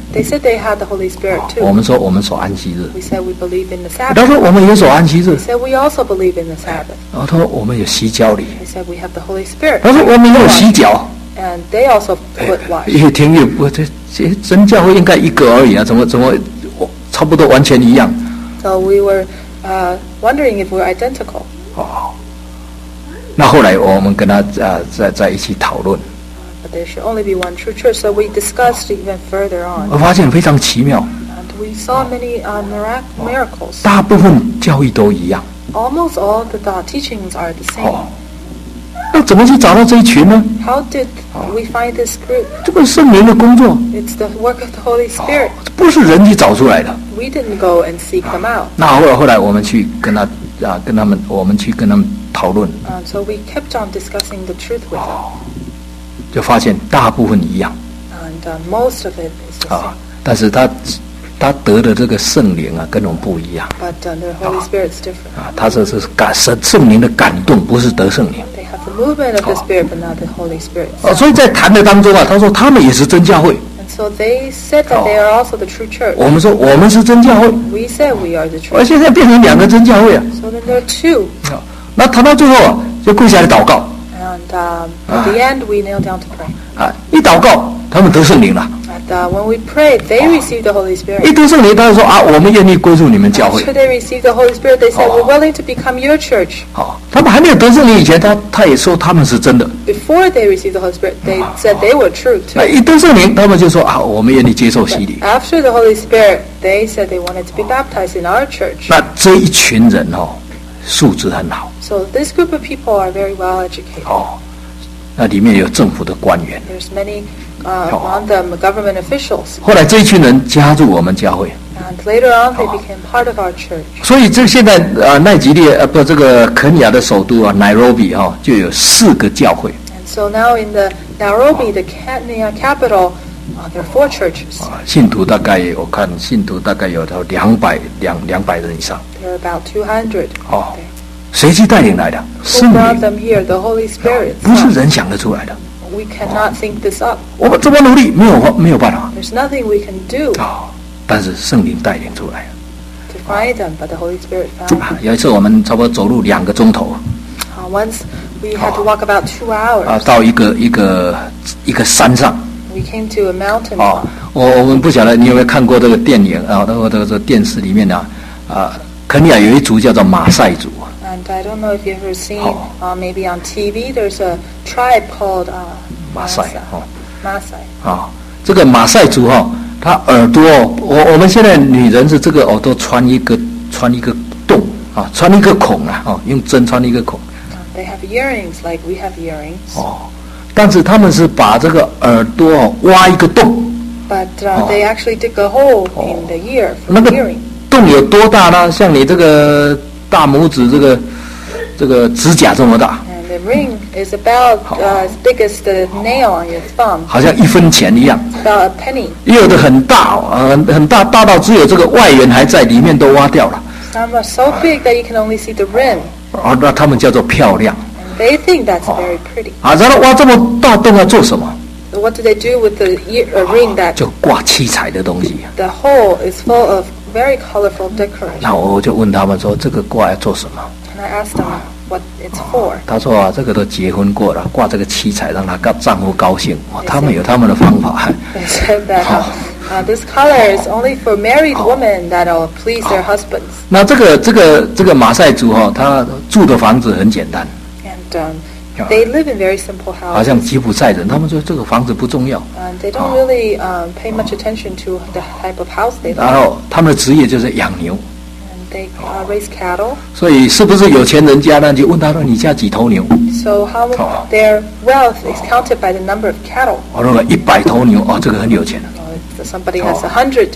They said they had the Holy Spirit 我 too. 们说我们守安息日， We said we believe in the 他 Sabbath. 说我们也守安息日 They，said we also believe in the Sabbath. 然后他说我们有洗脚礼， They said we have the Holy Spirit. 他说我们也有洗脚。 And they also foot wash. 越听越不，这这真教会应该一个而已啊，怎么怎么差不多完全一样？ So we were uh, wondering if we were identical. 哦，那后来我们跟他啊在在一起讨论， But there should only be one true church. So we discussed even further on. 我发现非常奇妙， And we saw many uh, mirac- miracles. 大部分教义都一样。 Almost all the uh, teachings are the same. 哦，那怎么去找到这一群呢？ How did we find this group? 这个圣灵的工作， It's the work of the Holy Spirit. 不是人去找出来的。 We didn't go and seek them out. 那后来后来我们去跟他啊跟他们，我们去跟他们讨论， Um, so we kept on discussing the truth with them. 就发现大部分一样 And uh, most of it is the 啊 same.， 但是他他得的这个圣灵啊，跟我们不一样。 But uh, the Holy Spirit's different. 啊，他这是感圣圣灵的感动，不是得圣灵。 They have the movement of the Spirit, but not the Holy Spirit. 哦，所以在谈的当中啊，他说他们也是真教会， And so they said that they are also the true church. 我们说我们是真教会， We said we are the 而 true. 现在变成两个真教会啊。 So then there are two. 啊那谈到最后啊，就跪下来祷告 And um, at the end, we kneel down to pray. 啊，一祷告他们得圣灵了， And uh, when we prayed, they received the Holy 一 Spirit. 得圣灵，他就说啊，我们愿意归入你们教会。 After they received the Holy Spirit, they said, Oh. we're willing to become your church. 好，他们还没有得圣灵以前，他他也说他们是真的。 Before they received the Holy Spirit, they said they were true 那 too. 一得圣灵，他们就说啊，我们愿意接受洗 But 礼。 after the Holy Spirit, they said they wanted to be baptized in our church. 那这一群人哦，素质很好 So this group of people are very well educated. 哦，那里面有政府的官员。 There's many uh, Oh. among them government officials. 后来这一群人加入我们教会， And later on, they Oh. became part of our church. 所以这现在呃奈及利呃不这个肯尼亚的首都啊 Nairobi 哈、哦、就有四个教会 And so now in the Nairobi, the Kenya capital, uh, there are four churches. 啊，信徒大概我看信徒大概有到两百两两百人以上 There are about two hundred. 哦 there.， 谁去带领来的？ Who 圣 brought 灵， them here? The Holy Spirit. 不是人想得出来的。 We cannot think this up. 我们怎么努力没有没有办法 There's nothing we can do 啊、但是圣灵带领出来 to find them, but the Holy Spirit found 啊 them. 有一次我们差不多走路两个钟头 Uh, once we had to walk about two 啊， hours. 到一个一个一个山上 We came to a mountain 哦 top.， 我我们不晓得你有没有看过这个电影啊？那个这个这个电视里面啊啊，肯尼亚有一族叫做马赛族 And I don't know if you've ever seen, Oh. uh, maybe on T V, there's a tribe called uh, 马赛 Maasai. 哦 Maasai. 啊，这个马赛族哈、哦，他耳朵哦我我们现在女人是这个耳朵穿一个穿一个洞啊，穿一个孔啊，哦，用针穿一个孔 Uh, they have earrings like we have earrings, 哦，但是他们是把这个耳朵哦挖一个洞， but uh, Oh. they actually dig a hole Oh. in the ear for 那 the 个 earring. 洞有多大呢？像你这个大拇指这个这个指甲这么大， And the ring is about uh, as big as the nail on your thumb. 好像一分钱一样。 It's about a penny. 也有的很大哦，呃，很很大，大到只有这个外缘还在，里面都挖掉了。 Some are so big that you can only see the rim. 啊，那他们叫做漂亮 And they think that's very pretty. 啊。然后挖这么大洞要做什么？ So what do they do with the ear, a ring that 就挂七彩的东西。 the hole is full of very colorful decoration? 那我就问他们说，这个挂要做什么？ And I asked them what it's for. 他说啊，这个都结婚过了，挂这个七彩让他丈丈夫高兴。哦，他们有他们的方法。 They said that uh, uh, this color is only for married women that'll please their husbands. 那这个这个这个马赛族哈、哦，他住的房子很简单， And um, they live in very simple 好像 houses. 吉普赛人，他们说这个房子不重要。 And they don't really um, pay much attention to the type of house they 然 live in. 后他们的职业就是养牛。 And they uh, raise cattle. 所以是不是有钱人家呢？就问他说：“你家几头牛 So how Oh. their wealth is counted by the number of cattle. 我说一百头牛，哦，这个很有钱。 Uh, if somebody has a hundred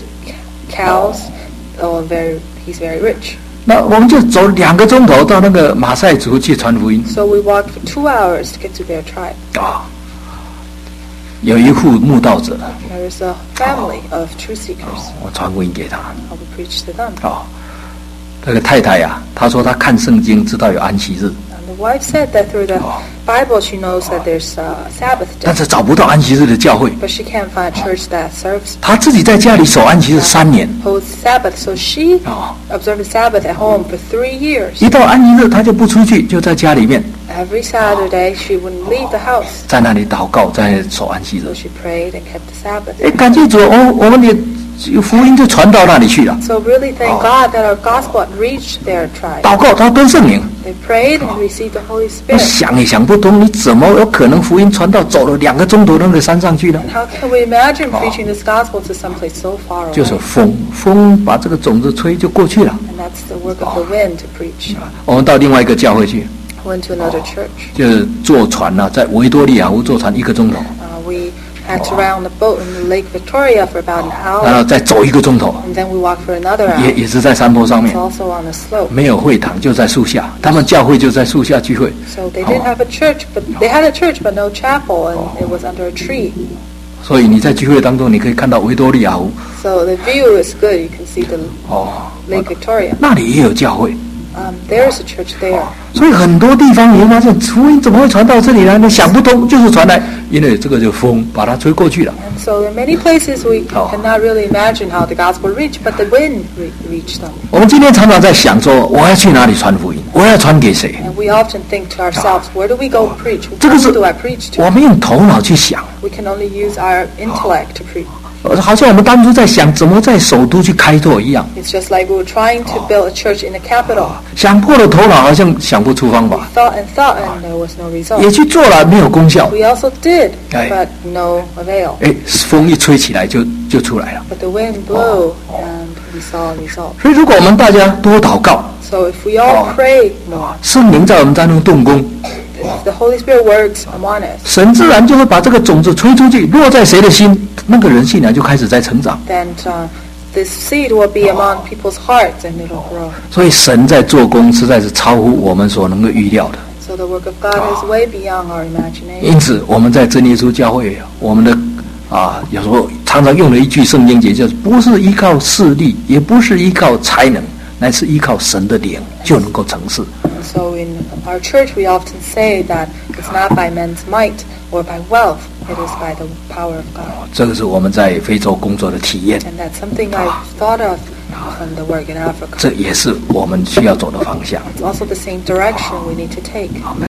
cows, oh, very, he's very rich. 那我们就走两个钟头到那个马赛族去传福音 So we walked for two hours to get to their tribe. 啊。有一户慕道者， There is a family of truth seekers. 我传福音给他 I will preach to them. 啊。那个太太呀、啊，她说她看圣经知道有安息日， And And the wife said that through the Bible she knows that there's a Sabbath 但 day, 是找不到安息日的教会。 but she can't find a church that serves 她自己在家里守安息日三年， holds Sabbath. So she 哦， observed the Sabbath at home for three years. 一到安息日她就不出去，就在家里面 Every Saturday she wouldn't leave the house. 在那里祷告，在守安息日 So。she prayed and kept the Sabbath. 哎，感谢主，哦，我们的福音就传到那里去了。 So really thank God that our gospel had reached their tribe. 祷告，他得圣灵。 They prayed and received the Holy 我 Spirit. 想也想不通，你怎么有可能福音传到走了两个钟头那个山上去呢？ How can we imagine preaching this gospel to someplace so far 就是 away? 风，风把这个种子吹就过去了。 And that's the work of the wind to preach. 我们到另外一个教会去， Went to another church. 就是坐船啊，在维多利亚湖坐船一个钟头， Uh, we had to round the boat in Lake Victoria for about an 然后 hour, 再走一个钟头， and then we walked for another 也 hour. 也是在山坡上 It's 面， also on a slope. 没有会堂，就在树下。他们教会就在树下聚会， So they didn't have a church, but they had a church but no chapel, and it was under a tree. 所以你在聚会当中，你可以看到维多利亚湖。 So the view is good. You can see the 哦， Lake Victoria. 那里也有教会。 Um, there's a church there. 所以很多地方你会发现，福音怎么会传到这里来呢？想不通，就是传来，因为这个就风把它吹过去了。 And so in many places we Oh. cannot really imagine how the gospel reached, but the wind re- reached them. 我们今天常常在想说，我要去哪里传福音？我要传给谁？ And we often think to ourselves, where do we go preach? 这个是 Who do I preach to? 我们用头脑去想， We can only use our intellect to preach. 呃好像我们当初在想怎么在首都去开拓一样， It's just like we were trying to build a church in the capital. 想破了头脑，好像想不出方 We 法， thought and thought, and there was no 也 result. 去做了，没有功效。 We also did, Aye. but no avail. 哎，风一吹起来就就出来了。 But the wind blew, and we saw a result. 所以，如果我们大家多祷告， So if we all Oh. pray more, 圣灵在我们当中动工， if the Holy Spirit works among us, 神自然就会把这个种子吹出去，落在谁的心，那个人信仰就开始在成长。 then uh, this seed will be among people's hearts, and it'll grow. 所以神在做工实在是超乎我们所能够预料的。 So the work of God is way beyond our imagination. 因此，我们在真耶稣教会，我们的啊，有时候常常用的一句圣经节，就是不是依靠势力，也不是依靠才能，乃是依靠神的灵就能够成事。 So in our church we often say that it's not by men's might or by wealth, it is by the power of God. 这个是我们在非洲工作的体验， And that's something I've thought of from the work in Africa. 这也是我们需要走的方向。 It's also the same direction we need to take.